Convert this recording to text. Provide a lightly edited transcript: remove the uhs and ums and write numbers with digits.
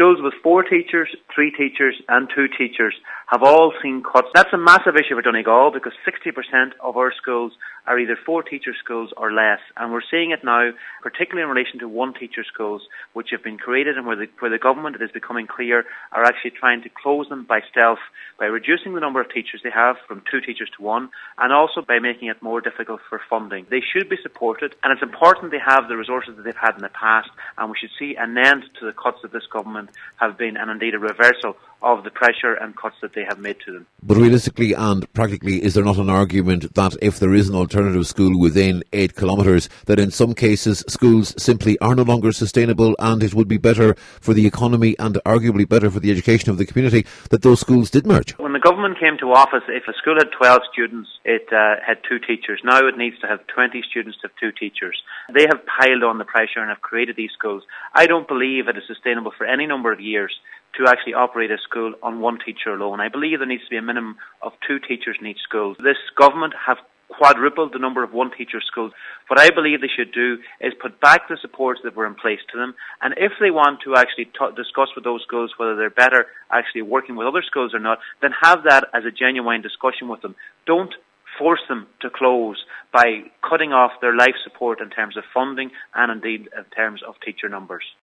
schools with 4 teachers, 3 teachers and 2 teachers have all seen cuts. That's a massive issue for Donegal because 60% of our schools are either 4-teacher schools or less. And we're seeing it now, particularly in relation to 1-teacher schools, which have been created and where the government, it is becoming clear, are actually trying to close them by stealth, by reducing the number of teachers they have from 2 teachers to 1, and also by making it more difficult for funding. They should be supported, and it's important they have the resources that they've had in the past, and we should see an end to the cuts that this government have been, and indeed a reversal of the pressure and cuts that they have made to them. But realistically and practically, is there not an argument that if there is an alternative school within 8 kilometres, that in some cases schools simply are no longer sustainable and it would be better for the economy and arguably better for the education of the community that those schools did merge? When the government came to office, if a school had 12 students, it had 2 teachers. Now it needs to have 20 students to have 2 teachers. They have piled on the pressure and have created these schools. I don't believe it is sustainable for any number of years to actually operate a school on 1 teacher alone. I believe there needs to be a minimum of 2 teachers in each school. This government have quadrupled the number of 1-teacher schools. What I believe they should do is put back the supports that were in place to them, and if they want to actually discuss with those schools whether they're better actually working with other schools or not, then have that as a genuine discussion with them. Don't force them to close by cutting off their life support in terms of funding and indeed in terms of teacher numbers.